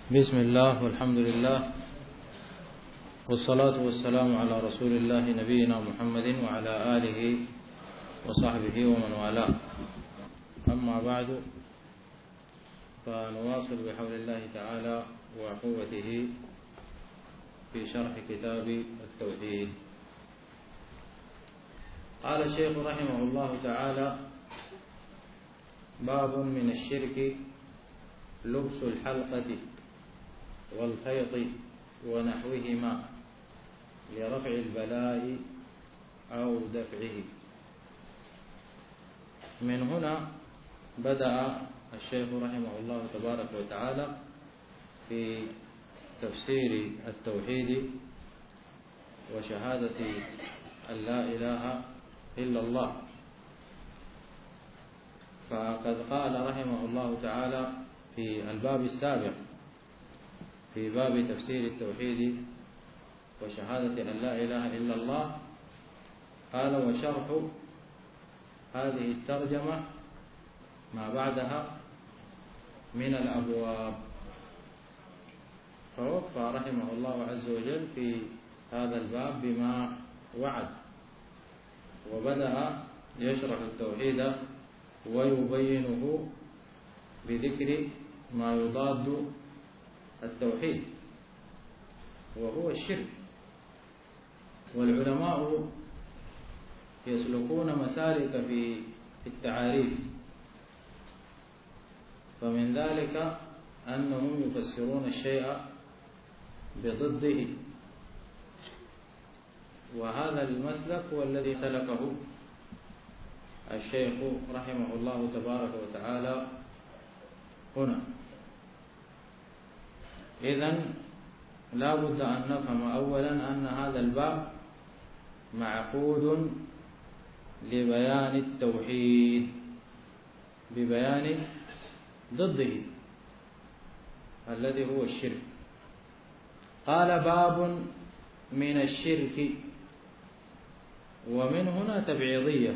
بسم الله والحمد لله والصلاة والسلام على رسول الله نبينا محمد وعلى آله وصحبه ومن والاه. أما بعد، فنواصل بحول الله تعالى وقوته في شرح كتاب التوحيد. قال الشيخ رحمه الله تعالى: باب من الشرك لبس الحلقة والخيط ونحوهما لرفع البلاء أو دفعه. من هنا بدأ الشيخ رحمه الله تبارك وتعالى في تفسير التوحيد وشهادة أن لا إله إلا الله. فقد قال رحمه الله تعالى في الباب السابق في باب تفسير التوحيد وشهادة أن لا إله إلا الله، قال: وشرح هذه الترجمة ما بعدها من الأبواب. فوفى رحمه الله عز وجل في هذا الباب بما وعد، وبدأ يشرح التوحيد ويبينه بذكر ما يضاد التوحيد وهو الشرك. والعلماء يسلكون مسالك في التعاريف، فمن ذلك أنهم يفسرون الشيء بضده، وهذا المسلك هو الذي سلكه الشيخ رحمه الله تبارك وتعالى هنا. إذن لا بد أن نفهم أولا أن هذا الباب معقود لبيان التوحيد ببيان ضده الذي هو الشرك. قال: باب من الشرك، ومن هنا تبعيضية،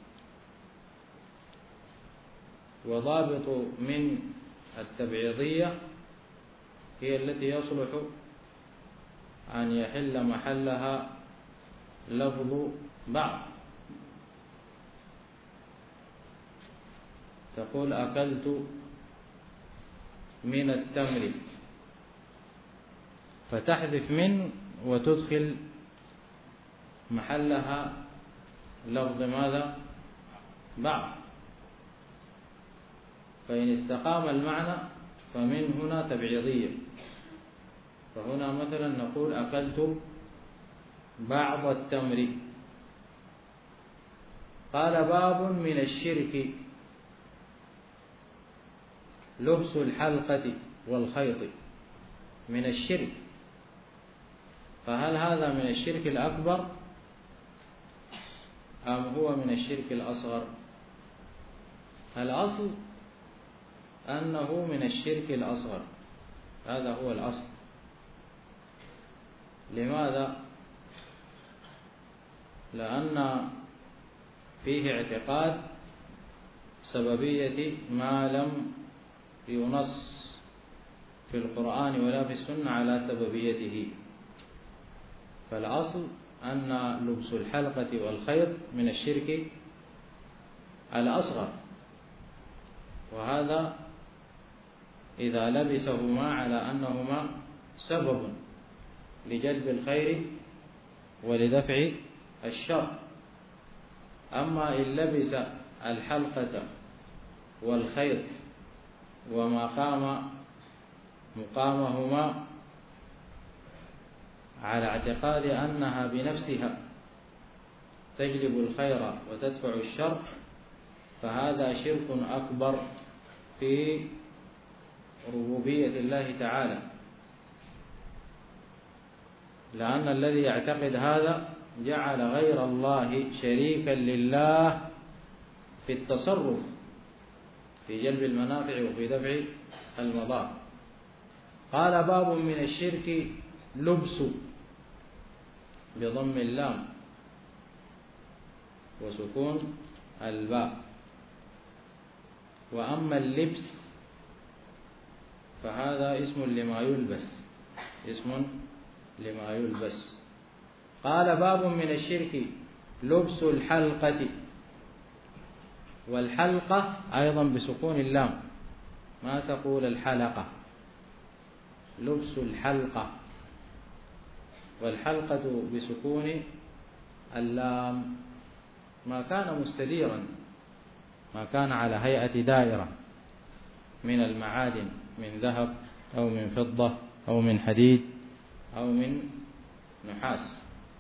وضابط من التبعيضية هي التي يصلح أن يحل محلها لفظ بعض. تقول: أكلت من التمر، فتحذف من وتدخل محلها لفظ ماذا؟ بعض. فإن استقام المعنى فمن هنا تبعيضية. فهنا مثلا نقول: أكلت بعض التمر. قال: باب من الشرك لبس الحلقة والخيط. من الشرك، فهل هذا من الشرك الأكبر أم هو من الشرك الأصغر؟ الأصل أنه من الشرك الأصغر، هذا هو الأصل. لماذا؟ لأن فيه اعتقاد سببية ما لم ينص في القرآن ولا في السنة على سببيته. فالأصل أن لبس الحلقة والخيط من الشرك الأصغر، وهذا إذا لبسهما على أنهما سبب لجلب الخير ولدفع الشر. أما إن لبس الحلقة والخيط وما قام مقامهما على اعتقاد أنها بنفسها تجلب الخير وتدفع الشر، فهذا شرك أكبر في ربوبية الله تعالى، لأن الذي يعتقد هذا جعل غير الله شريكا لله في التصرف في جلب المنافع وفي دفع المضار. قال: باب من الشرك لبس بضم اللام وسكون الباء. وأما اللبس فهذا اسم لما يلبس، اسم لما يلبس. قال باب من الشرك لبس الحلقة، والحلقة أيضا بسكون اللام، ما تقول الحلقة، لبس الحلقة، والحلقة بسكون اللام ما كان مستديرا، ما كان على هيئة دائرة من المعادن، من ذهب أو من فضة أو من حديد أو من نحاس.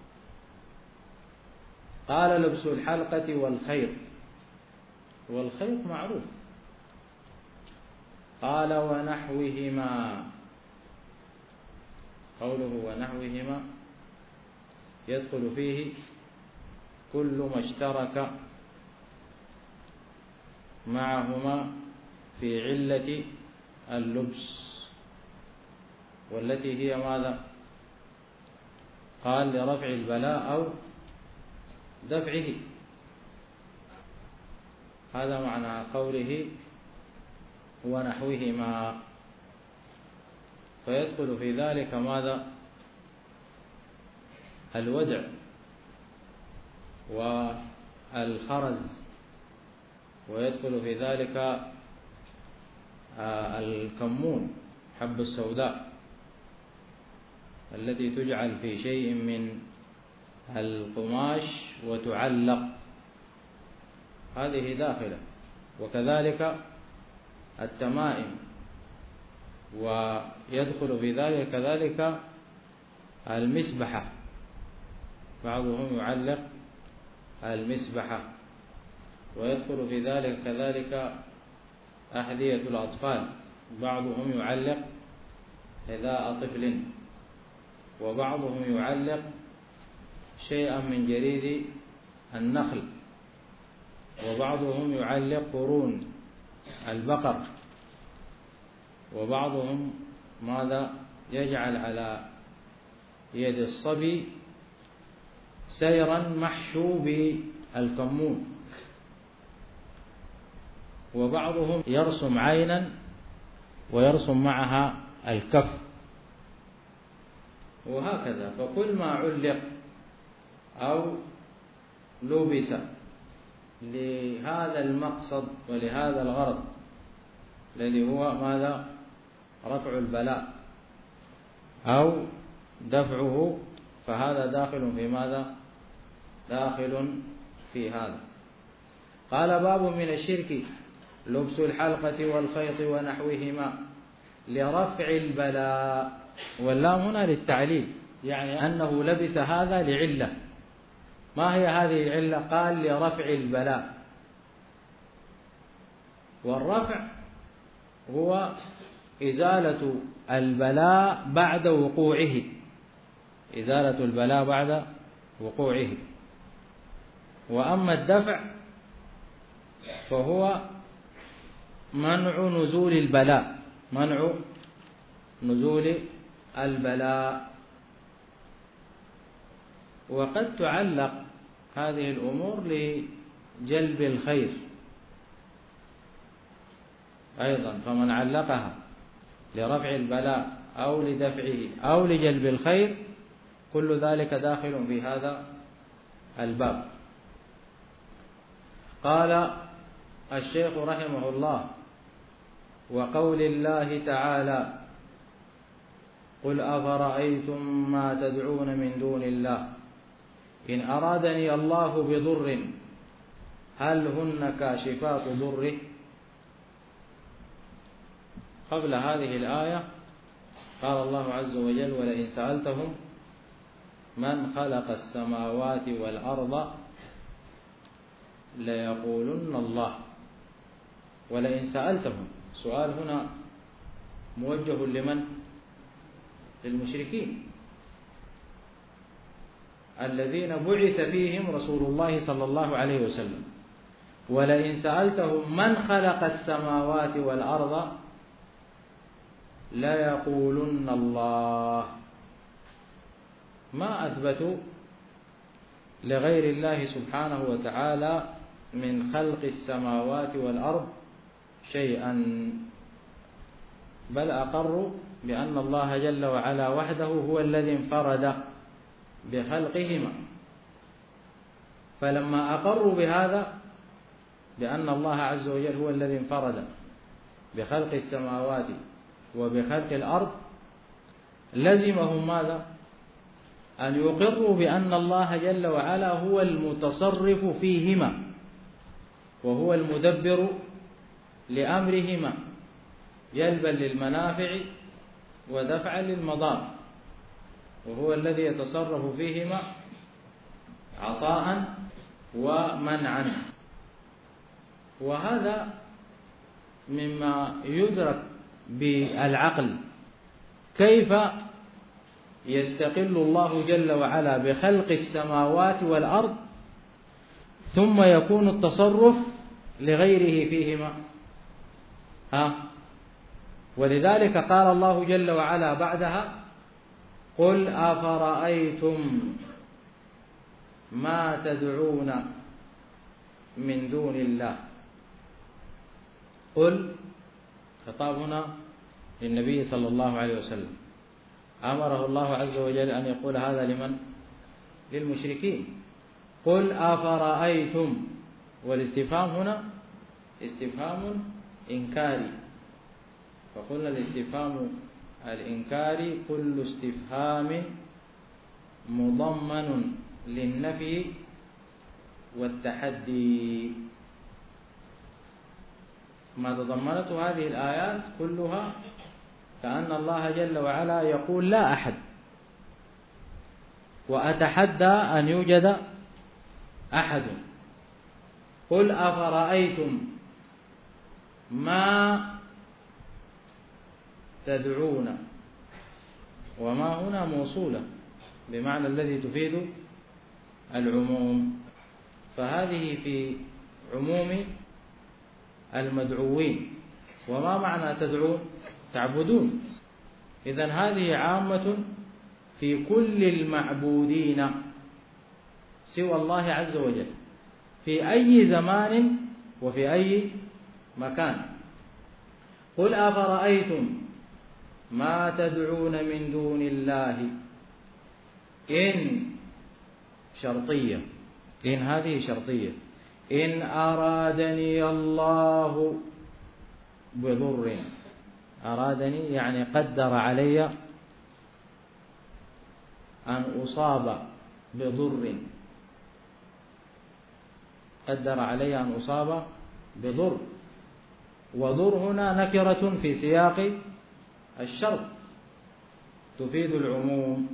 قال لبس الحلقة والخيط، والخيط معروف. قال ونحوهما، قوله ونحوهما يدخل فيه كل ما اشترك معهما في علة اللبس، والتي هي ماذا؟ قال لرفع البلاء أو دفعه، هذا معنى قوله ونحوهما. فيدخل في ذلك ماذا؟ الودع والخرز، ويدخل في ذلك الكمون، حب السوداء التي تجعل في شيء من القماش وتعلق، هذه داخلة. وكذلك التمائم، ويدخل في ذلك كذلك المسبحة، بعضهم يعلق المسبحة، ويدخل في ذلك كذلك أحذية الأطفال، بعضهم يعلق حذاء طفل، وبعضهم يعلق شيئا من جريد النخل، وبعضهم يعلق قرون البقر، وبعضهم ماذا؟ يجعل على يد الصبي سيرا محشو بالكمون، وبعضهم يرسم عينا ويرسم معها الكف، وهكذا. فكل ما علق أو لبس لهذا المقصد ولهذا الغرض الذي هو ماذا؟ رفع البلاء أو دفعه، فهذا داخل في ماذا؟ داخل في هذا. قال باب من الشرك لبس الحلقة والخيط ونحوهما لرفع البلاء، واللام هنا للتعليل، يعني أنه لبس هذا لعلة. ما هي هذه العلة؟ قال لرفع البلاء، والرفع هو إزالة البلاء بعد وقوعه، إزالة البلاء بعد وقوعه. وأما الدفع فهو منع نزول البلاء، منع نزول البلاء. وقد تعلق هذه الأمور لجلب الخير أيضا، فمن علقها لرفع البلاء أو لدفعه أو لجلب الخير كل ذلك داخل في هذا الباب. قال الشيخ رحمه الله: وقول الله تعالى: قل أفرأيتم ما تدعون من دون الله إن أرادني الله بضر هل هن كاشفات ضره. قبل هذه الآية قال الله عز وجل: ولئن سألتهم من خلق السماوات والأرض ليقولن الله. ولئن سألتهم، سؤال هنا موجه لمن؟ للمشركين الذين بعث فيهم رسول الله صلى الله عليه وسلم. ولئن سألتهم من خلق السماوات والأرض ليقولن الله. ما أثبتوا لغير الله سبحانه وتعالى من خلق السماوات والأرض شيئا، بل أقروا بأن الله جل وعلا وحده هو الذي انفرد بخلقهما. فلما أقروا بهذا بأن الله عز وجل هو الذي انفرد بخلق السماوات وبخلق الأرض، لزمهم ماذا؟ أن يقروا بأن الله جل وعلا هو المتصرف فيهما، وهو المدبر لأمرهما جلبا للمنافع ودفعا للمضار، وهو الذي يتصرف فيهما عطاء ومنعا. وهذا مما يدرك بالعقل، كيف يستقل الله جل وعلا بخلق السماوات والأرض ثم يكون التصرف لغيره فيهما. ولذلك قال الله جل وعلا بعدها: قل أفرأيتم ما تدعون من دون الله. قل، خطاب هنا للنبي صلى الله عليه وسلم، أمره الله عز وجل أن يقول هذا لمن؟ للمشركين. قل أفرأيتم، والاستفهام هنا استفهام إنكاري، فقلنا الاستفهام الإنكاري كل استفهام مضمن للنفي والتحدي. ما تضمنته هذه الآيات كلها كأن الله جل وعلا يقول لا أحد، وأتحدى أن يوجد أحد. قل أفرأيتم ما تدعون، وما هنا موصولة بمعنى الذي تفيد العموم، فهذه في عموم المدعوين. وما معنى تدعون؟ تعبدون. إذن هذه عامة في كل المعبودين سوى الله عز وجل في أي زمان وفي أي مكان. قل أفرأيتم ما تدعون من دون الله، إن شرطية، إن هذه شرطية، إن أرادني الله بضر، أرادني يعني قدر علي أن أصاب بضر، قدر علي أن أصاب بضر، وضر هنا نكرة في سياق الشرط تفيد العموم،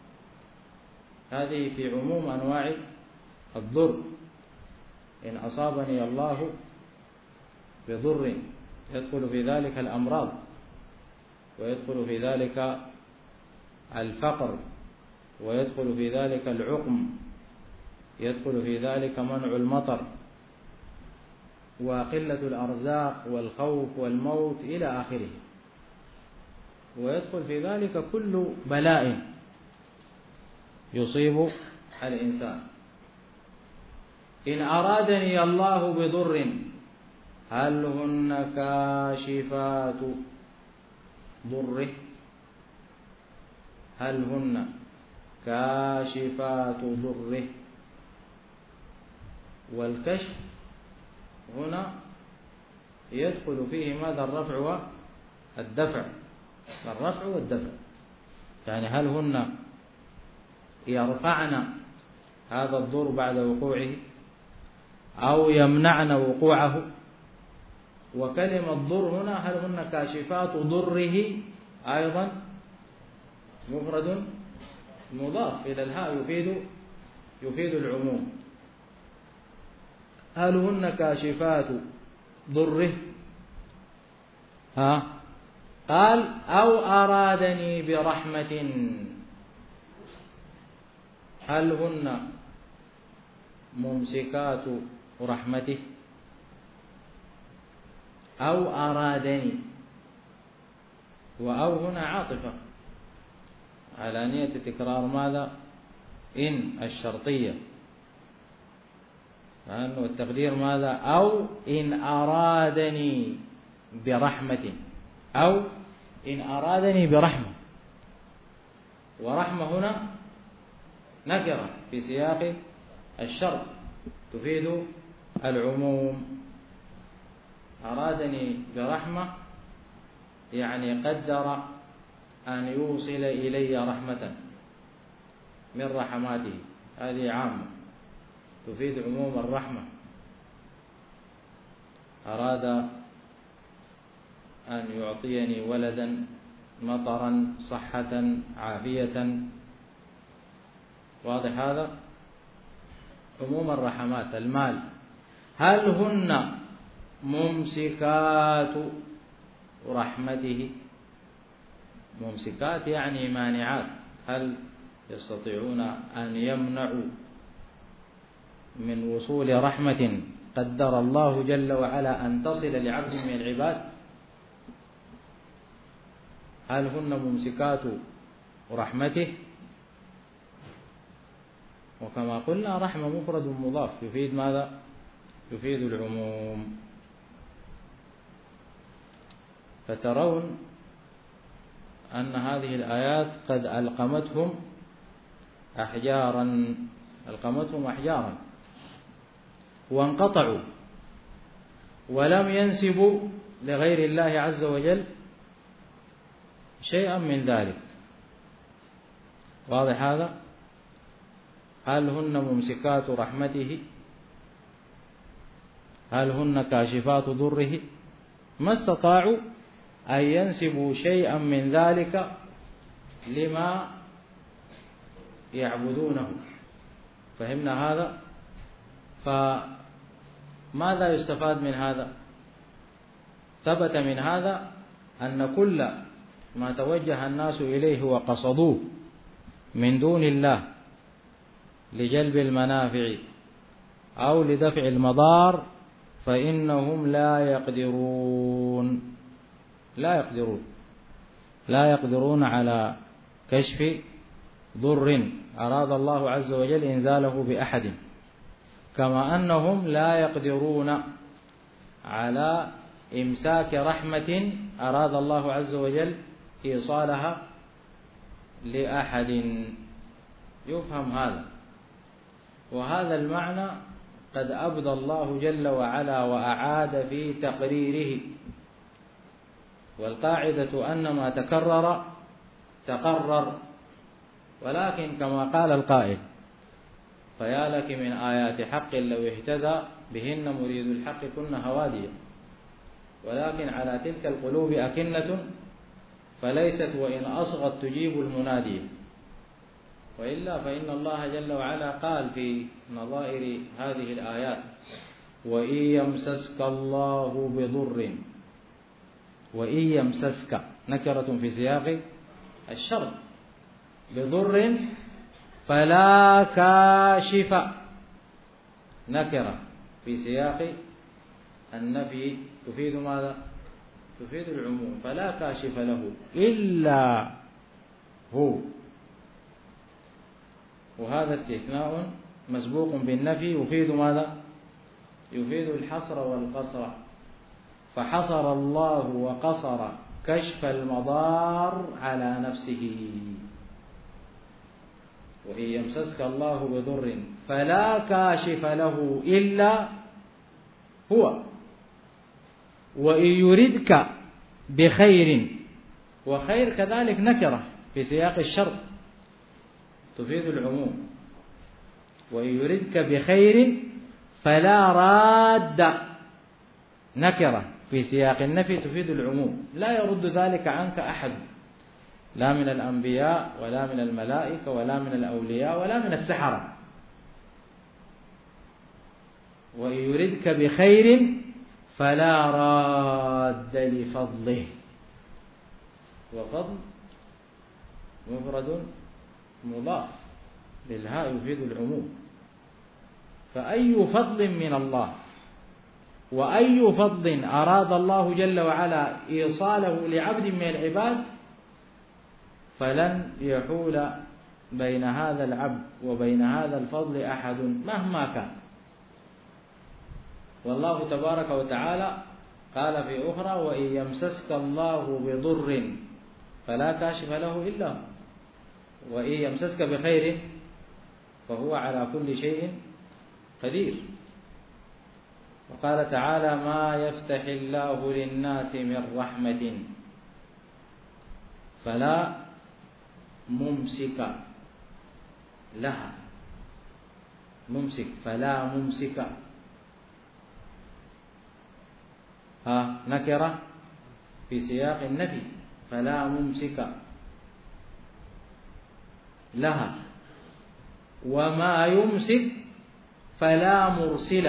هذه في عموم أنواع الضر. إن أصابني الله بضر يدخل في ذلك الأمراض، ويدخل في ذلك الفقر، ويدخل في ذلك العقم، يدخل في ذلك منع المطر وقلة الأرزاق والخوف والموت إلى آخره، ويدخل في ذلك كل بلاء يصيب الإنسان. إن أرادني الله بضر هل هن كاشفات ضره، هل هن كاشفات ضره. والكشف هنا يدخل فيه ماذا؟ الرفع والدفع، الرفع والدفع، يعني هل هن يرفعن هذا الضر بعد وقوعه أو يمنعن وقوعه. وكلمة ضر هنا هل هن كاشفات ضره أيضا مفرد مضاف إلى الهاء يفيد العموم. هل هن كاشفات ضره؟ قال أو أرادني برحمة، هل هن ممسكات رحمته؟ أو أرادني، وأو هنا عاطفة على نية تكرار ماذا؟ إن الشرطية، لأنه التقدير ماذا؟ أو إن أرادني برحمة، أو إن أرادني برحمة، ورحمة هنا نكرة في سياق الشرط تفيد العموم. أرادني برحمة يعني قدر أن يوصل إلي رحمة من رحماته، هذه عامة تفيد عموم الرحمة. أراد أن يعطيني ولدا، مطرا، صحة، عافية، واضح هذا؟ عموم الرحمات. المال، هل هن ممسكات رحمته؟ ممسكات يعني مانعات، هل يستطيعون أن يمنعوا من وصول رحمة قدر الله جل وعلا أن تصل لعبد من العباد؟ هل هن ممسكات رحمته؟ وكما قلنا رحمة مفرد مضاف يفيد ماذا؟ يفيد العموم. فترون أن هذه الآيات قد ألقمتهم أحجارا وانقطعوا ولم ينسبوا لغير الله عز وجل شيئا من ذلك. واضح هذا؟ هل هن ممسكات رحمته؟ هل هن كاشفات ضره؟ ما استطاعوا أن ينسبوا شيئا من ذلك لما يعبدونه. فهمنا هذا؟ فماذا يستفاد من هذا؟ ثبت من هذا أن كل ما توجه الناس إليه وقصدوه من دون الله لجلب المنافع أو لدفع المضار فإنهم لا يقدرون على كشف ضر أراد الله عز وجل إنزاله بأحد، كما أنهم لا يقدرون على إمساك رحمة أراد الله عز وجل إيصالها لأحد. يفهم هذا؟ وهذا المعنى قد أبدى الله جل وعلا وأعاد في تقريره. والقاعدة أن ما تكرر تقرر، ولكن كما قال القائل: فيا لك من آيات حق لو اهتدى بهن مريد الحق كن هواديا، ولكن على تلك القلوب أكنة فليست وإن أصغت تجيب المنادي. وإلا فإن الله جل وعلا قال في نظائر هذه الآيات: وإن يمسسك الله بضر، وإن يمسسك نكرة في سياق الشرط، بضر فلا كاشف نكرة في سياق النفي تفيد ماذا؟ تفيد العموم. فلا كاشف له إلا هو، وهذا استثناء مسبوق بالنفي يفيد ماذا؟ يفيد الحصر والقصر. فحصر الله وقصر كشف المضار على نفسه. وإن يمسسك الله بضر فلا كاشف له إلا هو، وإن يردك بخير، وخير كذلك نكرة في سياق الشرط تفيد العموم. وإن يردك بخير فلا راد نكرة في سياق النفي تفيد العموم، لا يرد ذلك عنك أحد، لا من الأنبياء ولا من الملائكة ولا من الأولياء ولا من السحرة. وإن يردك بخير فلا راد لفضله، وفضل مفرد مضاف للهاء يفيد العموم. فأي فضل من الله وأي فضل أراد الله جل وعلا إيصاله لعبد من العباد فلن يحول بين هذا العبد وبين هذا الفضل أحد مهما كان. والله تبارك وتعالى قال في أخرى: وإن يمسسك الله بضر فلا كاشف له إلا هو، وإن يمسسك بخير فهو على كل شيء قدير. وقال تعالى: ما يفتح الله للناس من رحمة فلا ممسك لها، ممسك فلا ممسك، نكرة في سياق النفي، فلا ممسك لها، وما يمسك فلا مرسل،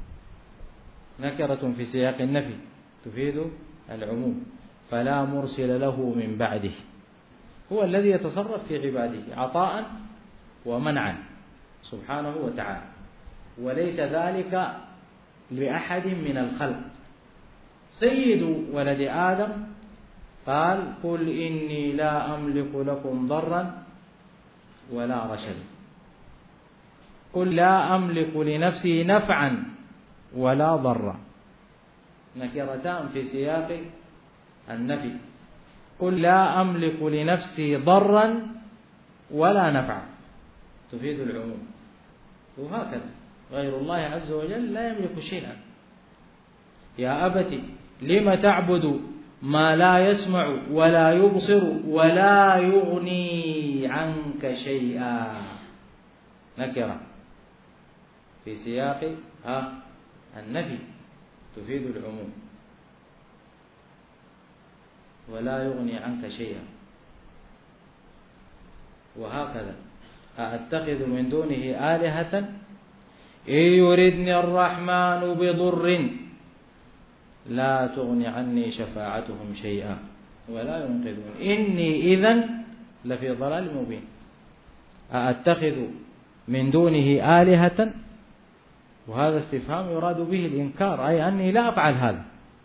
نكرة في سياق النفي تفيد العموم، فلا مرسل له من بعده. هو الذي يتصرف في عباده عطاء ومنعا سبحانه وتعالى، وليس ذلك لأحد من الخلق. سيد ولد آدم قال: قل إني لا أملك لكم ضرا ولا رشدا، قل لا أملك لنفسي نفعا ولا ضرا، نكرتان في سياق النفي. قل لا أملك لنفسي ضرا ولا نفعا تفيد العموم. وهكذا غير الله عز وجل لا يملك شيئا. يا أبت لم تعبد ما لا يسمع ولا يبصر ولا يغني عنك شيئا، نكرة في سياق النفي تفيد العموم، ولا يغني عنك شيئا. وهكذا: أأتخذ من دونه آلهة إن يردني الرحمن بضر لا تغني عني شفاعتهم شيئا ولا ينقذون إني إذن لفي ضلال مبين. أأتخذ من دونه آلهة، وهذا استفهام يراد به الإنكار، أي أني لا أفعل هذا.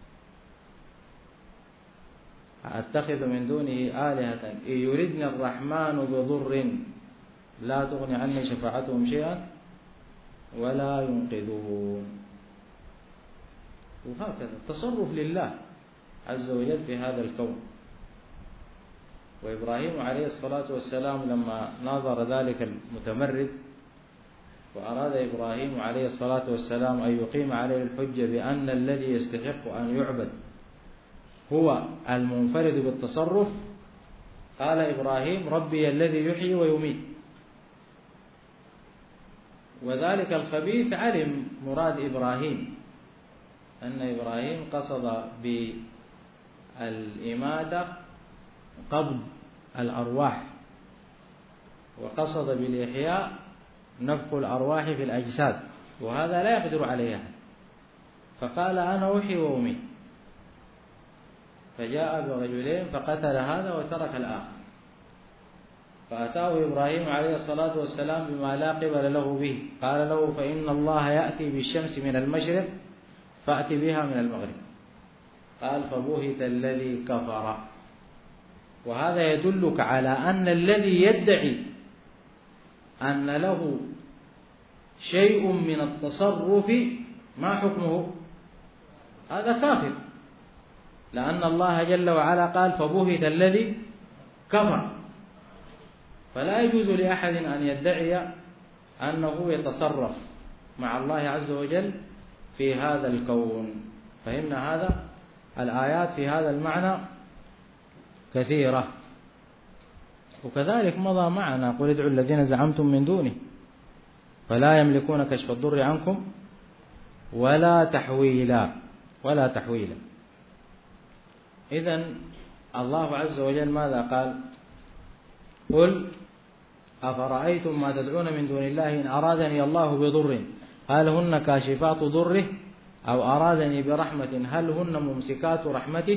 أتخذ من دونه آلهة إن يردني الرحمن بضر لا تغني عني شفاعتهم شيئا ولا ينقذون. وهكذا التصرف لله عز وجل في هذا الكون. وإبراهيم عليه الصلاة والسلام لما ناظر ذلك المتمرد، وأراد إبراهيم عليه الصلاة والسلام أن يقيم عليه الحجة بأن الذي يستحق أن يعبد هو المنفرد بالتصرف، قال إبراهيم: ربي الذي يحيي ويميت. وذلك الخبيث علم مراد إبراهيم، أن إبراهيم قصد بالإماتة قبض الأرواح، وقصد بالإحياء نفخ الأرواح في الأجساد، وهذا لا يقدر عليها، فقال: أنا أحيي وأميت. فجاء برجلين فقتل هذا وترك الآخر، فأتاه إبراهيم عليه الصلاة والسلام بما لا قبل له به، قال له: فإن الله يأتي بالشمس من المشرق فأتي بها من المغرب. قال: فبهت الذي كفر. وهذا يدلك على أن الذي يدعي أن له شيء من التصرف ما حكمه؟ هذا كافر، لأن الله جل وعلا قال: فبهت الذي كفر. فلا يجوز لأحد أن يدعي أنه يتصرف مع الله عز وجل في هذا الكون. فهمنا هذا؟ الآيات في هذا المعنى كثيرة. وكذلك مضى معنا: قل ادعوا الذين زعمتم من دونه فلا يملكون كشف الضر عنكم ولا تحويلا. إذن الله عز وجل ماذا قال؟ قل أفرأيتم ما تدعون من دون الله إن أرادني الله بضر هل هن كاشفات ضره أو أرادني برحمة هل هن ممسكات رحمته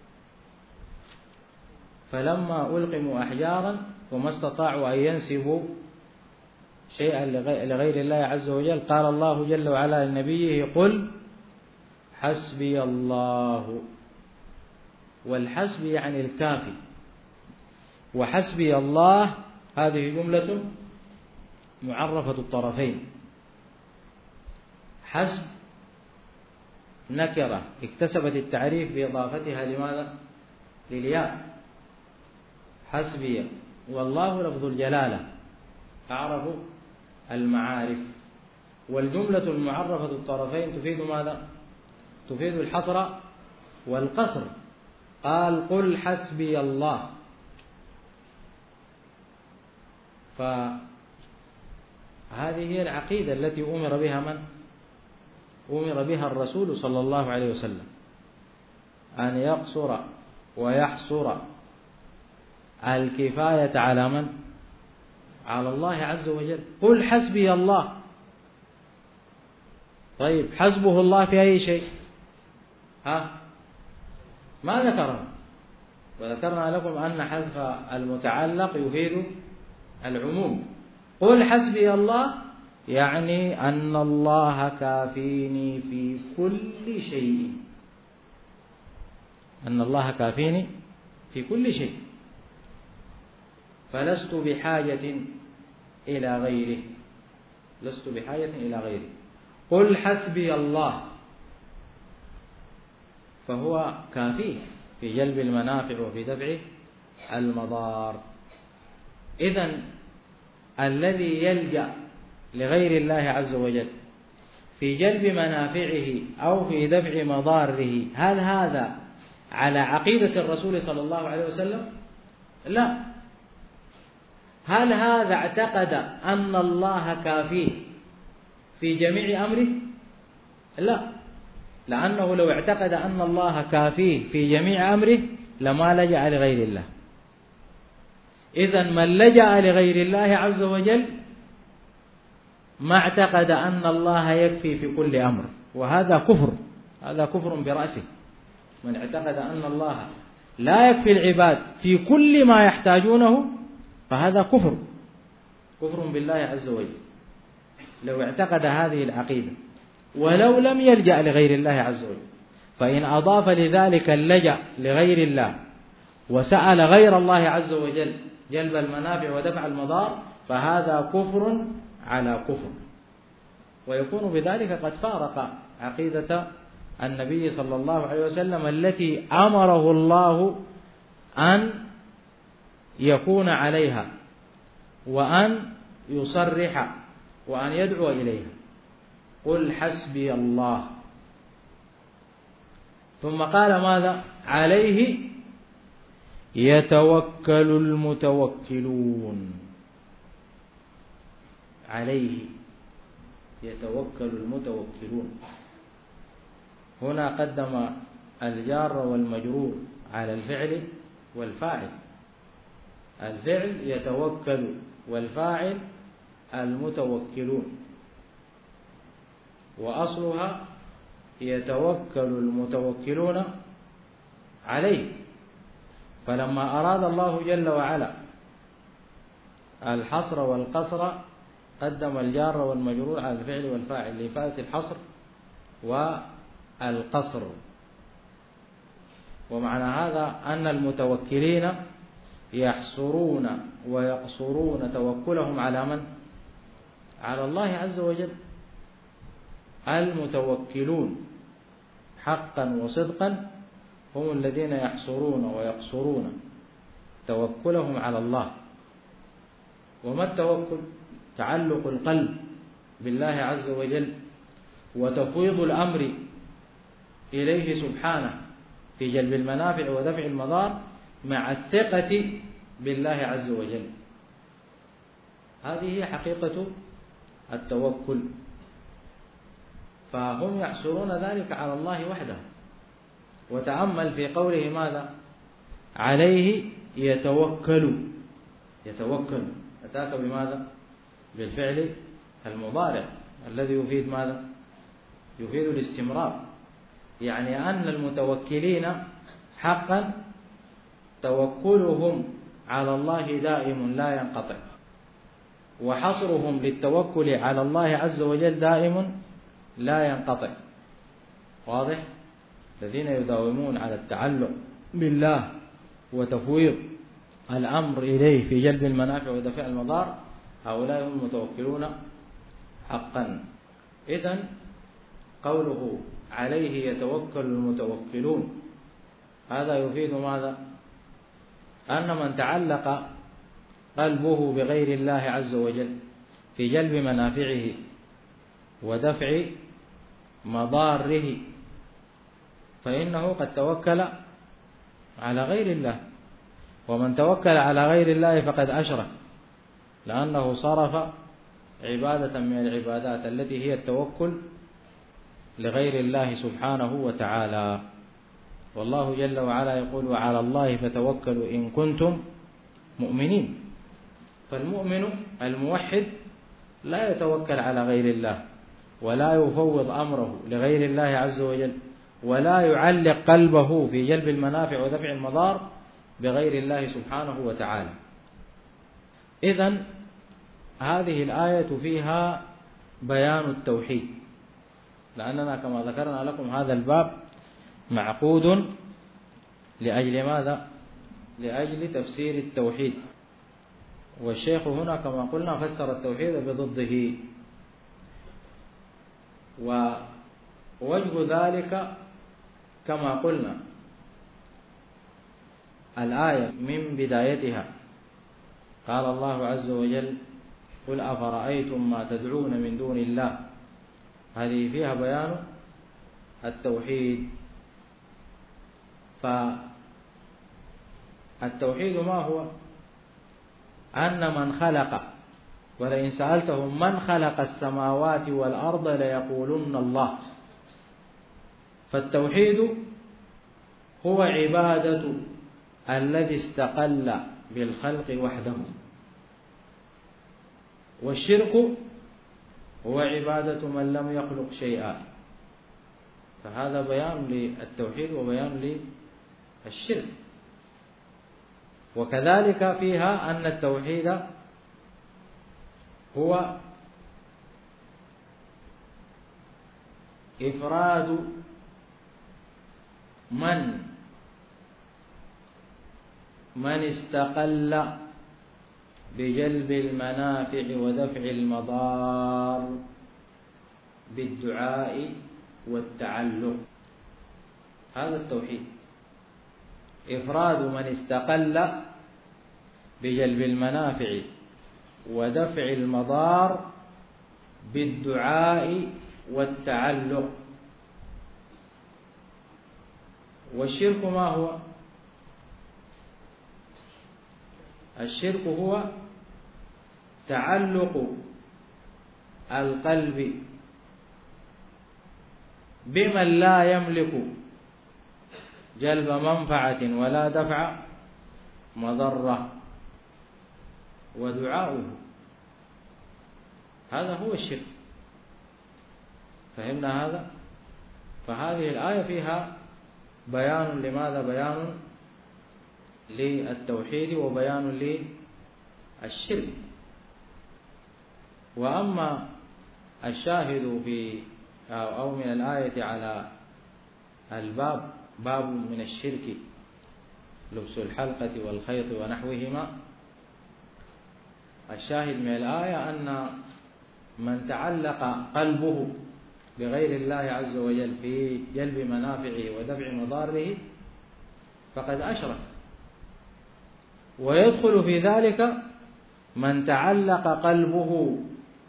فلما ألقموا أحجارا وما استطاعوا أن ينسبوا شيئا لغير الله عز وجل. قال الله جل وعلا لنبيه: قل حسبي الله. والحسب يعني الكافي، وحسبي الله هذه جملة معرفة الطرفين. حسب نكرة اكتسبت التعريف بإضافتها لماذا؟ للياء، حسبي، والله لفظ الجلالة أعرف المعارف، والجملة المعرفة الطرفين تفيد ماذا؟ تفيد الحصر والقصر. قال قل حسبي الله، فهذه هي العقيدة التي أمر بها من؟ أمر بها الرسول صلى الله عليه وسلم، أن يقصر ويحصر الكفاية على من؟ على الله عز وجل. قل حسبي الله. طيب حسبه الله في أي شيء؟ ما ذكره، وذكرنا لكم أن حذف المتعلق يفيد العموم. قل حسبي الله يعني أن الله كافيني في كل شيء، أن الله كافيني في كل شيء، فلست بحاجة إلى غيره، لست بحاجة إلى غيره. قل حسبي الله، فهو كافيه في جلب المنافع وفي دفع المضار. إذن الذي يلجأ لغير الله عز وجل في جلب منافعه أو في دفع مضاره، هل هذا على عقيدة الرسول صلى الله عليه وسلم؟ لا. هل هذا اعتقد أن الله كافيه في جميع أمره؟ لا، لأنه لو اعتقد أن الله كافيه في جميع أمره لما لجأ لغير الله. إذن من لجأ لغير الله عز وجل ما اعتقد أن الله يكفي في كل أمر، وهذا كفر، هذا كفر برأسه. من اعتقد أن الله لا يكفي العباد في كل ما يحتاجونه فهذا كفر، كفر بالله عز وجل لو اعتقد هذه العقيدة، ولو لم يلجأ لغير الله عز وجل. فإن أضاف لذلك اللجأ لغير الله وسأل غير الله عز وجل جلب المنافع ودفع المضار فهذا كفر على كفر، ويكون بذلك قد فارق عقيدة النبي صلى الله عليه وسلم التي أمره الله أن يكون عليها وأن يصرح وأن يدعو إليها. قل حسبي الله. ثم قال ماذا؟ عليه يتوكل المتوكلون، عليه يتوكل المتوكلون. هنا قدم الجار والمجرور على الفعل والفاعل، الفعل يتوكل والفاعل المتوكلون، وأصلها يتوكل المتوكلون عليه. فلما أراد الله جل وعلا الحصر والقصر قدم الجار والمجرور على الفعل والفاعل لإفادة الحصر والقصر. ومعنى هذا أن المتوكلين يحصرون ويقصرون توكلهم على من؟ على الله عز وجل. المتوكلون حقا وصدقا هم الذين يحصرون ويقصرون توكلهم على الله. وما التوكل؟ تعلق القلب بالله عز وجل وتفويض الأمر إليه سبحانه في جلب المنافع ودفع المضار مع الثقة بالله عز وجل. هذه هي حقيقة التوكل. فهم يحصرون ذلك على الله وحده. وتأمل في قوله ماذا؟ عليه يتوكل، يتوكل أتاك بماذا؟ بالفعل المضارع الذي يفيد ماذا؟ يفيد الاستمرار، يعني أن المتوكلين حقا توكلهم على الله دائم لا ينقطع، وحصرهم للتوكل على الله عز وجل دائم لا ينقطع. واضح؟ الذين يداومون على التعلق بالله وتفويض الأمر إليه في جلب المنافع ودفع المضار هؤلاء هم المتوكلون حقا. إذن قوله عليه يتوكل المتوكلون هذا يفيد ماذا؟ أن من تعلق قلبه بغير الله عز وجل في جلب منافعه ودفع مضاره فإنه قد توكل على غير الله، ومن توكل على غير الله فقد أشرك، لأنه صرف عبادة من العبادات التي هي التوكل لغير الله سبحانه وتعالى. والله جل وعلا يقول: وعلى الله فتوكلوا إن كنتم مؤمنين. فالمؤمن الموحد لا يتوكل على غير الله، ولا يفوض أمره لغير الله عز وجل، ولا يعلق قلبه في جلب المنافع ودفع المضار بغير الله سبحانه وتعالى. إذن هذه الآية فيها بيان التوحيد، لأننا كما ذكرنا لكم هذا الباب معقود لأجل ماذا؟ لأجل تفسير التوحيد، والشيخ هنا كما قلنا فسر التوحيد بضده. ووجه ذلك كما قلنا الآية من بدايتها قال الله عز وجل: قل أفرأيتم ما تدعون من دون الله. هذه فيها بيان التوحيد. فالتوحيد ما هو؟ أن من خلق، ولئن سألتهم من خلق السماوات والأرض ليقولن الله. فالتوحيد هو عبادة الذي استقل بالخلق وحده، والشرك هو عبادة من لم يخلق شيئا. فهذا بيان للتوحيد وبيان للشرك. وكذلك فيها أن التوحيد هو إفراد من استقل بجلب المنافع ودفع المضار بالدعاء والتعلق. هذا التوحيد، إفراد من استقل بجلب المنافع ودفع المضار بالدعاء والتعلق. والشرك ما هو؟ الشرك هو تعلق القلب بمن لا يملك جلب منفعة ولا دفع مضرة ودعاؤه. هذا هو الشرك. فهمنا هذا؟ فهذه الآية فيها بيان لماذا؟ بيان للتوحيد وبيان للشرك. وأما الشاهد في أو من الآية على الباب باب من الشرك لبس الحلقة والخيط ونحوهما، الشاهد من الآية أن من تعلق قلبه بغير الله عز وجل في جلب منافعه ودفع مضاره فقد أشرك. ويدخل في ذلك من تعلق قلبه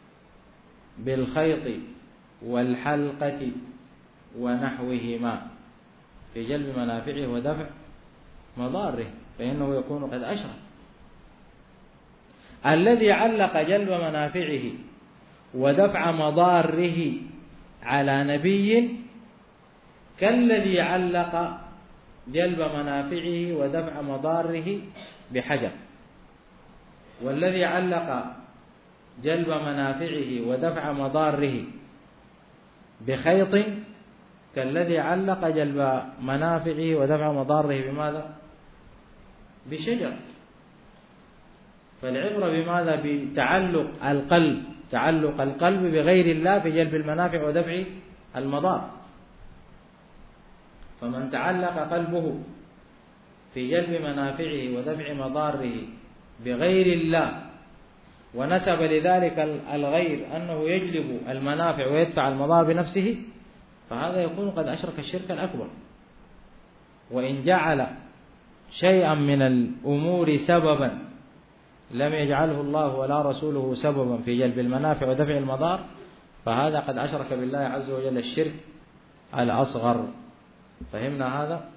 بالخيط والحلقة ونحوهما في جلب منافعه ودفع مضاره، فإنه يكون قد أشرك. الذي علق جلب منافعه ودفع مضاره على نبي كالذي علق جلب منافعه ودفع مضاره بحجر، والذي علق جلب منافعه ودفع مضاره بخيط كالذي علق جلب منافعه ودفع مضاره بماذا؟ بشجر. فالعبرة بماذا؟ بتعلق القلب، تعلق القلب بغير الله في جلب المنافع ودفع المضار. فمن تعلق قلبه في جلب منافعه ودفع مضاره بغير الله ونسب لذلك الغير أنه يجلب المنافع ويدفع المضار بنفسه، فهذا يكون قد أشرك الشرك الأكبر. وإن جعل شيئا من الأمور سببا لم يجعله الله ولا رسوله سببا في جلب المنافع ودفع المضار، فهذا قد أشرك بالله عز وجل الشرك الأصغر. فهمنا هذا؟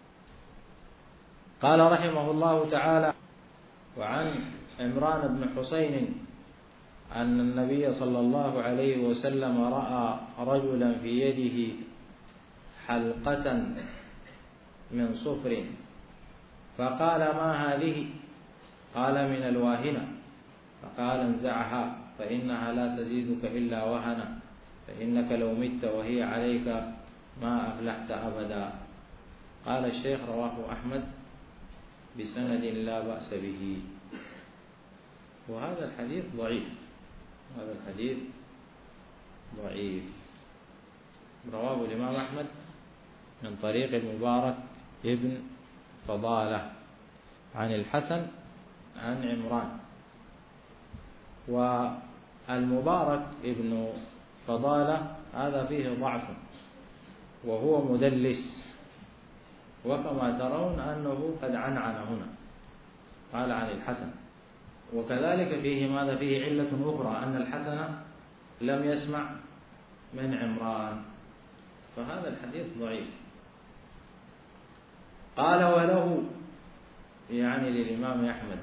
قال رحمه الله تعالى: وعن عمران بن حسين أن النبي صلى الله عليه وسلم رأى رجلا في يده حلقة من صفر، فقال: ما هذه؟ قال: من الواهنة. فقال: انزعها فإنها لا تزيدك إلا وهنا، فإنك لو مت وهي عليك ما أفلحت أبدا. قال الشيخ: رواه أحمد بسند لا بأس به. وهذا الحديث ضعيف، هذا الحديث ضعيف. رواه الإمام أحمد من طريق المبارك ابن فضالة عن الحسن عن عمران. والمبارك ابن فضالة هذا فيه ضعف وهو مدلس، وكما ترون أنه قد عنعن هنا، قال عن الحسن. وكذلك فيه ماذا؟ فيه علة أخرى، أن الحسن لم يسمع من عمران، فهذا الحديث ضعيف. قال: وله، يعني للإمام أحمد،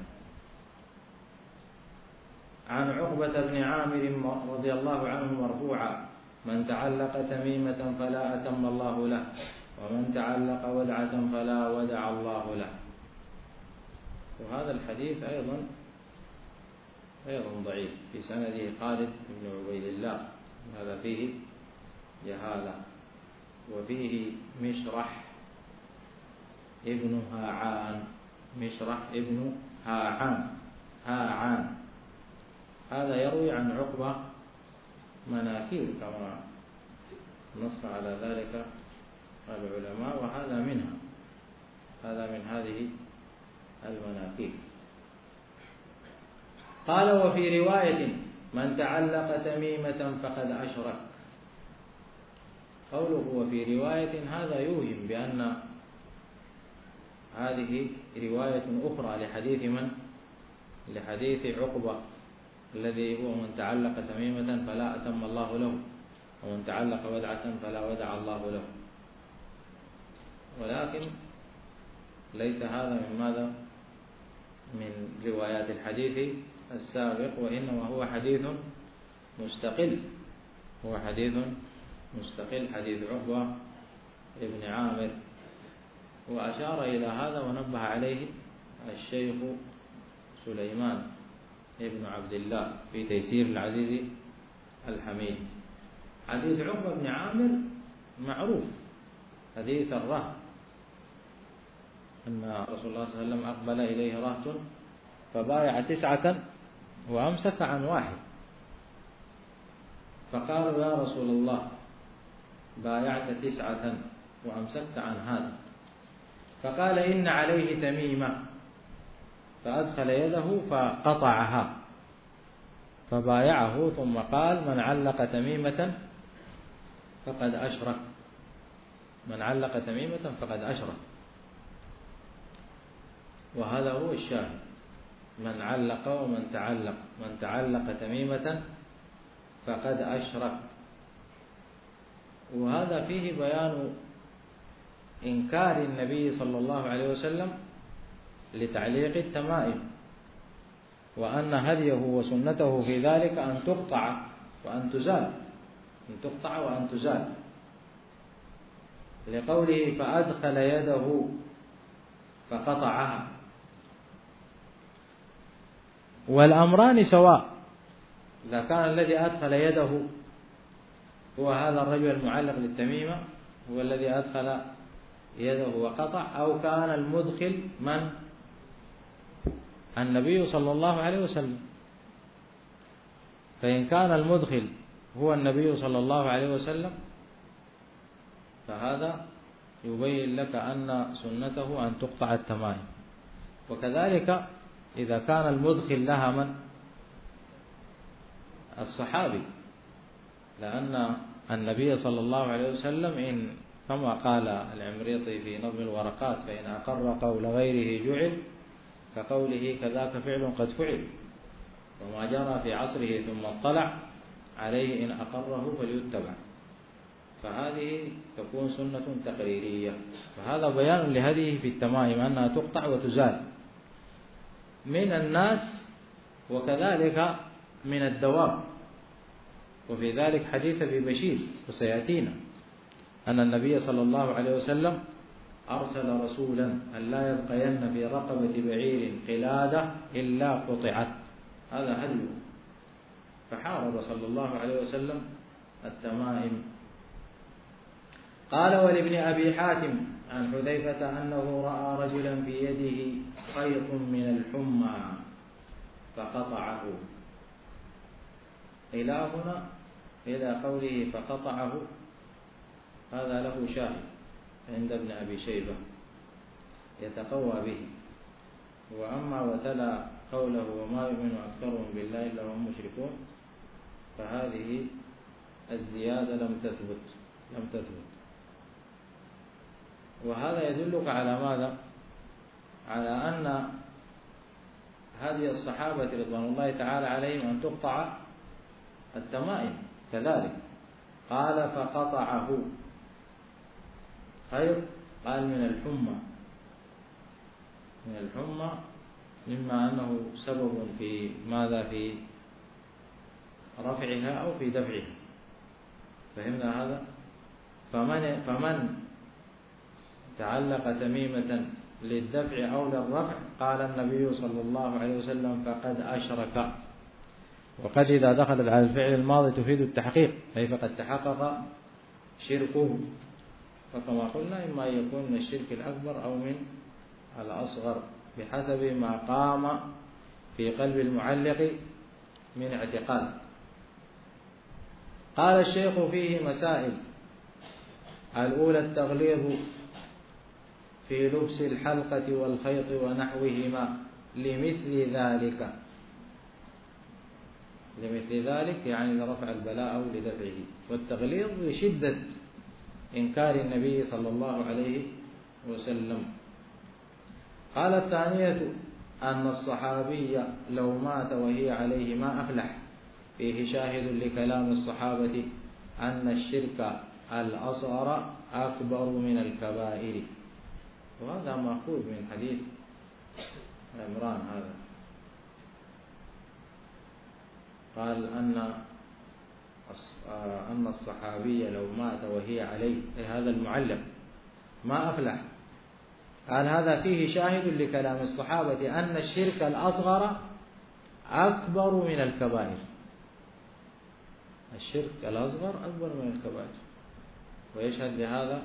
عن عقبة بن عامر رضي الله عنه مرفوعا: من تعلق تميمة فلا أتم الله له، ومن تعلق ودعة فلا ودع الله له. وهذا الحديث أيضا ضعيف، في سنده خالد بن عبيد الله، هذا فيه جهالة. وفيه مشرح ابن هاعان، مشرح ابن هاعان هذا يروي عن عقبة مناكير كما نص على ذلك العلماء، وهذا منها، هذا من هذه المناكير. قال: وفي رواية: من تعلق تميمة فقد أشرك. قوله وفي رواية هذا يوهم بأن هذه رواية أخرى لحديث من؟ لحديث عقبة الذي هو: من تعلق تميمة فلا أتم الله له، ومن تعلق ودعة فلا ودع الله له. ولكن ليس هذا من ماذا؟ من روايات الحديث السابق، وإنما هو حديث مستقل، هو حديث مستقل، حديث عقبة ابن عامر. وأشار إلى هذا ونبه عليه الشيخ سليمان ابن عبد الله في تيسير العزيز الحميد. حديث عقبة بن عامر معروف، حديث الرهط، أن رسول الله صلى الله عليه وسلم أقبل إليه رهط فبايع 9 وأمسك عن 1، فقالوا: يا رسول الله، بايعت 9 وأمسكت عن هذا. فقال: إن عليه تميمة، فأدخل يده فقطعها، فبايعه، ثم قال: من علق تميمة فقد أشرك، من علق تميمة فقد أشرك. وهذا هو الشاهد: من علق ومن تعلق، من تعلق تميمة فقد أشرك. وهذا فيه بيان إنكار النبي صلى الله عليه وسلم لتعليق التمائم، وأن هديه وسنته في ذلك أن تقطع وأن تزال، أن تقطع وأن تزال، لقوله: فأدخل يده فقطعها. والأمران سواء، إذا كان الذي أدخل يده هو هذا الرجل المعلق للتميمة، هو الذي أدخل يده وقطع، أو كان المدخل من؟ النبي صلى الله عليه وسلم. فإن كان المدخل هو النبي صلى الله عليه وسلم فهذا يبين لك أن سنته أن تقطع التمائم. وكذلك إذا كان المدخل لها من؟ الصحابي، لأن النبي صلى الله عليه وسلم إن كما قال العمريطي في نظم الورقات: فإن أقر قول غيره جعل، كقوله كذاك فعل قد فعل، وما جرى في عصره ثم اطلع عليه إن أقره فليتبع. فهذه تكون سنة تقريرية. فهذا بيان لهذه في التمائم أنها تقطع وتزال من الناس وكذلك من الدواب. وفي ذلك حديث أبي بشير وسيأتينا أن النبي صلى الله عليه وسلم أرسل رسولا أن لا يبقين في رقبة بعير قلادة إلا قطعت، هذا هدي. فحارب صلى الله عليه وسلم التمائم. قال: ولابن أبي حاتم عن حذيفة أنه رأى رجلا في يده خيط من الحمى فقطعه. إلى هنا إلى قوله فقطعه هذا له شاهد عند ابن أبي شيبة يتقوى به. وأما وتلا قوله وما يؤمن أكثرهم بالله إلا هم مشركون، فهذه الزيادة لم تثبت. وهذا يدلك على ماذا؟ على أن هذه الصحابة رضوان الله تعالى عليهم أن تقطع التمائم كذلك. قال فقطعه خير، قال من الحمى مما أنه سبب في ماذا؟ في رفعها أو في دفعها. فهمنا هذا؟ فمن تعلق تميمة للدفع أو للرفع قال النبي صلى الله عليه وسلم فقد أشرك. وقد إذا دخلت على الفعل الماضي تفيد التحقيق، أي فقد تحقق شركه. فكما قلنا إما أن يكون من الشرك الأكبر أو من الأصغر بحسب ما قام في قلب المعلق من اعتقاد. قال الشيخ فيه مسائل: الأولى التغليظ في لبس الحلقة والخيط ونحوهما لمثل ذلك يعني لرفع البلاء أو لدفعه، والتغليظ لشدة إنكار النبي صلى الله عليه وسلم. قال الثانية أن الصحابي لو مات وهي عليه ما أفلح، فيه شاهد لكلام الصحابة أن الشرك الأصغر أكبر من الكبائر. وهذا مأخوذ من حديث عمران هذا، قال أن الصحابي لو مات وهي عليه، هذا المعلق ما أفلح، قال هذا فيه شاهد لكلام الصحابة أن الشرك الأصغر أكبر من الكبائر. الشرك الأصغر أكبر من الكبائر. ويشهد لهذا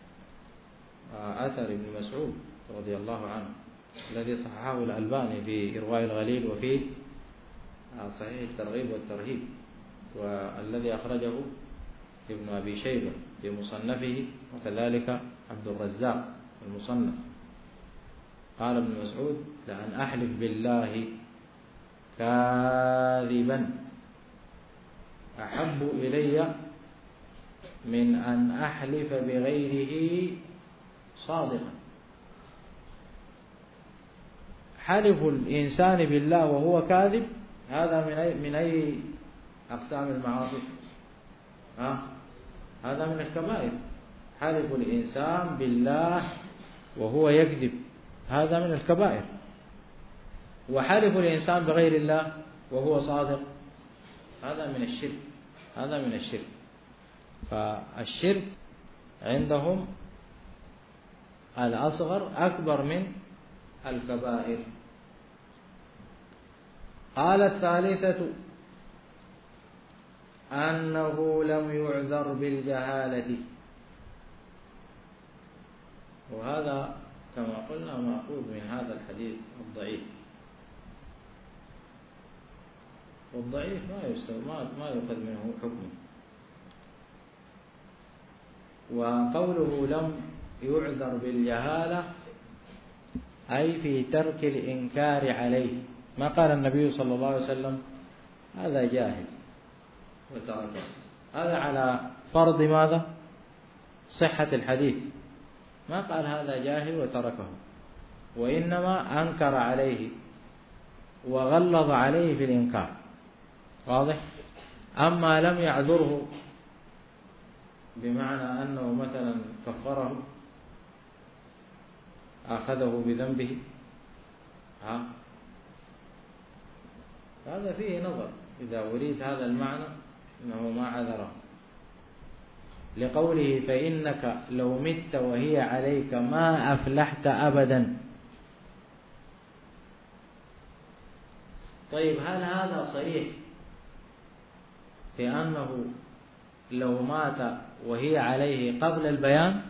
أثر ابن مسعود رضي الله عنه الذي صححه الألباني في إرواء الغليل وفي صحيح الترغيب والترهيب، والذي أخرجه ابن أبي شيبة في مصنفه، وكذلك عبد الرزاق المصنف. قال ابن مسعود: لأن أحلف بالله كاذبا أحب إلي من أن أحلف بغيره صادقا. حلف الإنسان بالله وهو كاذب هذا من أي أقسام المعاصي؟ هذا من الكبائر. حلف الإنسان بالله وهو يكذب هذا من الكبائر. وحلف الإنسان بغير الله وهو صادق هذا من الشرك. فالشرك عندهم الأصغر أكبر من الكبائر. قال الثالثة أنه لم يعذر بالجهالة، وهذا كما قلنا مأخوذ من هذا الحديث الضعيف. والضعيف ما يؤخذ منه حكم. وقوله لم يعذر بالجهالة أي في ترك الإنكار عليه. ما قال النبي صلى الله عليه وسلم هذا جاهل وتركه، هذا على فرض ماذا؟ صحة الحديث، ما قال هذا جاهل وتركه، وإنما أنكر عليه وغلظ عليه في الإنكار. واضح؟ أما لم يعذره بمعنى أنه مثلا كفره، أخذه بذنبه، هذا فيه نظر إذا أريد هذا المعنى أنه ما عذره، لقوله فإنك لو مت وهي عليك ما أفلحت أبدا. طيب هل هذا صريح في أنه لو مات وهي عليه قبل البيان؟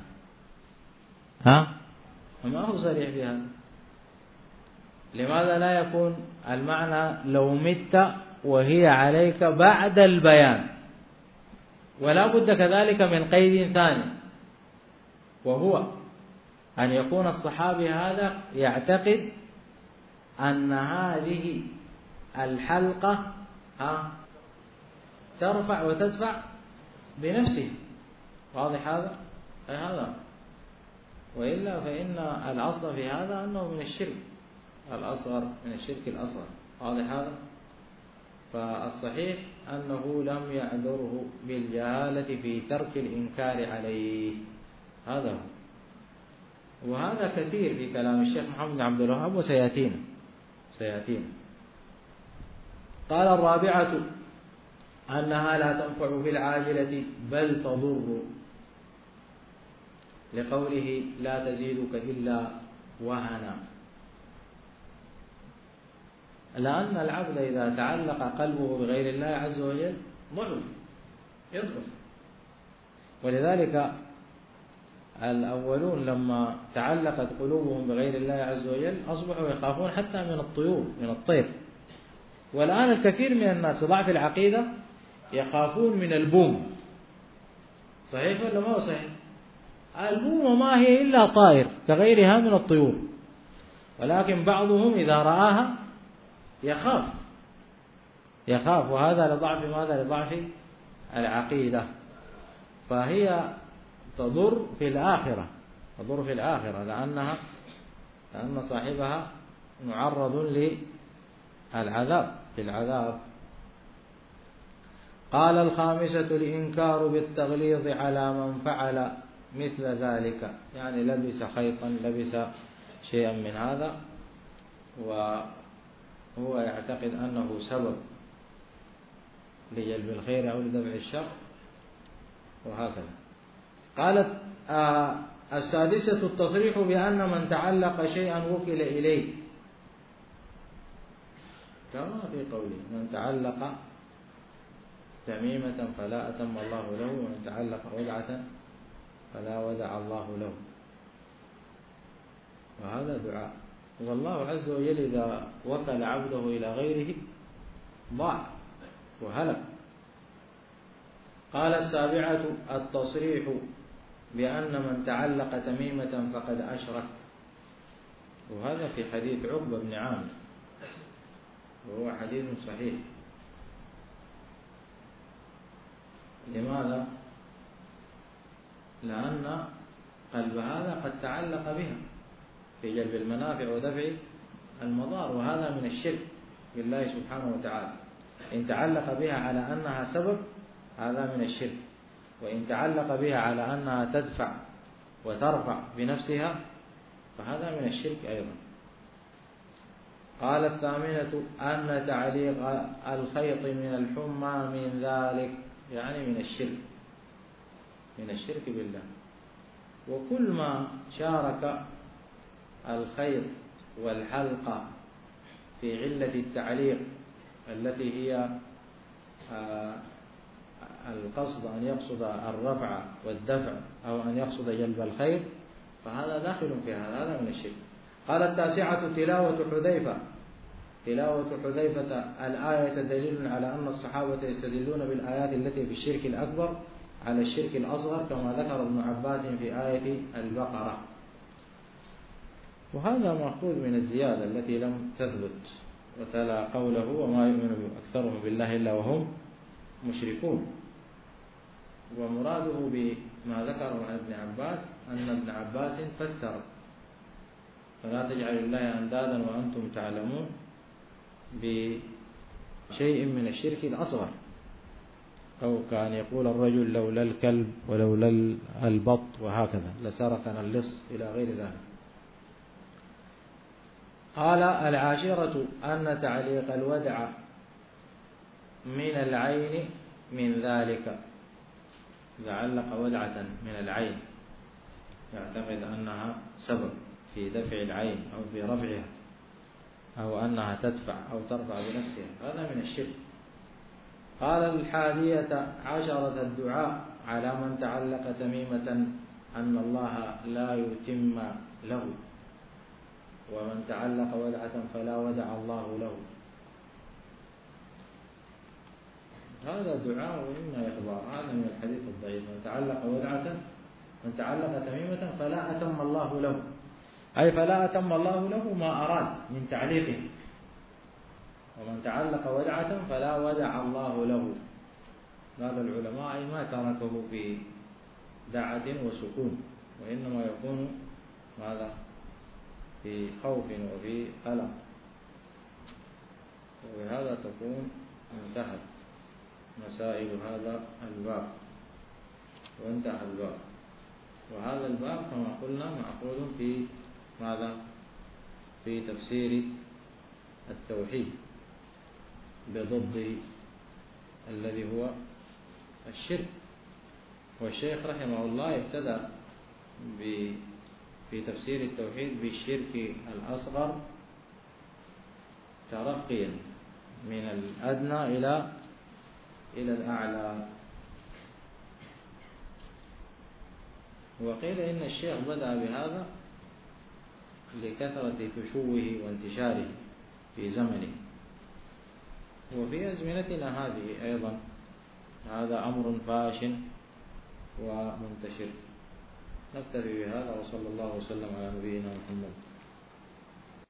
ما هو صريح في هذا. لماذا لا يكون المعنى لو مت وهي عليك بعد البيان؟ ولا بد كذلك من قيد ثاني، وهو أن يكون الصحابي هذا يعتقد أن هذه الحلقة ترفع وتدفع بنفسه. واضح هذا؟ هذا، وإلا فإن الأصل في هذا أنه من الشرك الأصغر، من الشرك الأصغر. واضح هذا؟ فالصحيح أنه لم يعذره بالجهالة في ترك الإنكار عليه. هذا هو، وهذا كثير في كلام الشيخ محمد بن عبد الوهاب وسيأتينا. قال الرابعة أنها لا تنفع في العاجلة بل تضر، لقوله لا تزيدك إلا وهنا، لأن العبد إذا تعلق قلبه بغير الله عز وجل يضعف. ولذلك الأولون لما تعلقت قلوبهم بغير الله عز وجل أصبحوا يخافون حتى من الطيور، من الطير. والآن الكثير من الناس ضعف العقيدة يخافون من البوم. صحيح ولا ما هو صحيح؟ البوم ما هي إلا طائر كغيرها من الطيور، ولكن بعضهم إذا رآها يخاف، وهذا لضعف ماذا؟ لضعف العقيدة. فهي تضر في الآخرة لأن صاحبها معرض للعذاب. قال الخامسة الإنكار بالتغليظ على من فعل مثل ذلك، يعني لبس خيطا، لبس شيئا من هذا وهو يعتقد أنه سبب لجلب الخير أو لدفع الشر، وهكذا. قالت السادسة التصريح بأن من تعلق شيئا وكل إليه، كما في قوله من تعلق تميمة فلا أتم الله له، ومن تعلق ودعة فلا ودع الله له. وهذا دعاء، والله عز وجل إذا وكل عبده إلى غيره ضاع وهلك. قال السابعة التصريح بأن من تعلق تميمة فقد أشرك، وهذا في حديث عقبة بن عامر، وهو حديث صحيح. لماذا؟ لأن قلب هذا قد تعلق بها في جلب المنافع ودفع المضار، وهذا من الشرك بالله سبحانه وتعالى. إن تعلق بها على أنها سبب هذا من الشرك، وإن تعلق بها على أنها تدفع وترفع بنفسها فهذا من الشرك أيضا. قال الثامنة أن تعليق الخيط من الحمى من ذلك، يعني من الشرك بالله. وكل ما شارك الخيط والحلقة في علة التعليق التي هي القصد أن يقصد الرفع والدفع أو أن يقصد جلب الخير، فهذا داخل في هذا من الشرك. قال التاسعة تلاوة حذيفة الآية دليل على أن الصحابة يستدلون بالآيات التي في الشرك الأكبر على الشرك الأصغر، كما ذكر ابن عباس في آية البقرة. وهذا مأخوذ من الزيادة التي لم تثبت، وتلا قوله وما يؤمن أكثرهم بالله إلا وهم مشركون. ومراده ما ذكره عن ابن عباس أن ابن عباس فسر فلا تجعلوا الله أندادا وأنتم تعلمون بشيء من الشرك الأصغر، أو كان يقول الرجل لولا الكلب ولولا البط وهكذا لسرقنا اللص إلى غير ذلك. قال العاشرة أن تعليق الودع من العين من ذلك، إذا علق ودعة من العين يعتقد أنها سبب في دفع العين أو في رفعها أو أنها تدفع أو ترفع بنفسها، هذا من الشرك. قال الحادية عشرة الدعاء على من تعلق تميمة أن الله لا يتم له، ومن تعلق ودعة فلا ودع الله له. هذا دعاء وإما إخبار، هذا من الحديث الضعيف. من تعلق تميمة فلا أتم الله له، أي فلا أتم الله له ما أراد من تعليقه. ومن تعلق ودعة فلا ودع الله له. هذا العلماء أي ما تركه في دعة وسكون، وإنما يكون ماذا في خوف وفي قلق، وبهذا تكون انتهت مسائل هذا الباب وانتهى الباب. وهذا الباب كما قلنا معقول في ماذا؟ في تفسير التوحيد بضده الذي هو الشرك. والشيخ رحمه الله ابتدأ في تفسير التوحيد بالشرك الأصغر ترقيا من الأدنى إلى الأعلى. وقيل إن الشيخ بدأ بهذا لكثرة تشوه وانتشاره في زمنه وفي أزمنتنا هذه أيضا. هذا أمر فاش ومنتشر. نكتفي بهذا، وصلى الله وسلم على نبينا محمد.